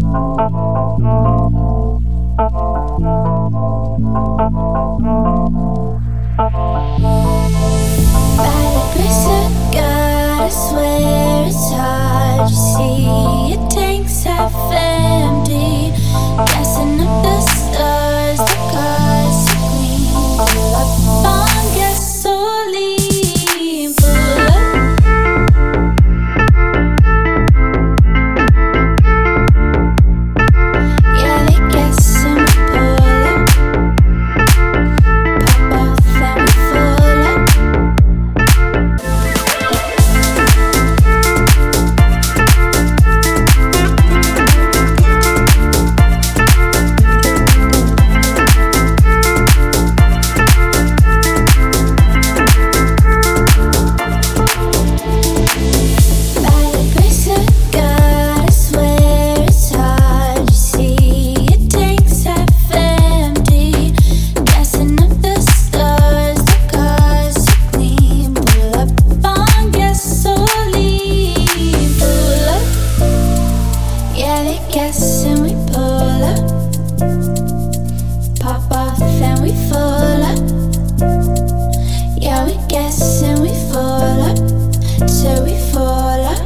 By the grace of God, I swear it's hard. You see, your tank's half empty. Gassing up the stars, the cars are clean. Pull up on gasoline. Pull up. Yeah, they gassing, we pull up. Pop off, then we full up. By the grace of God, I swear it's hard. You see, your tank's half empty. Gassing up the stars, the cars are clean. Pull up on gasoline. Pull up. Yeah, they gas and we pull up. Pop off and we full up. Yeah, we gas and we full up. Till we fall up.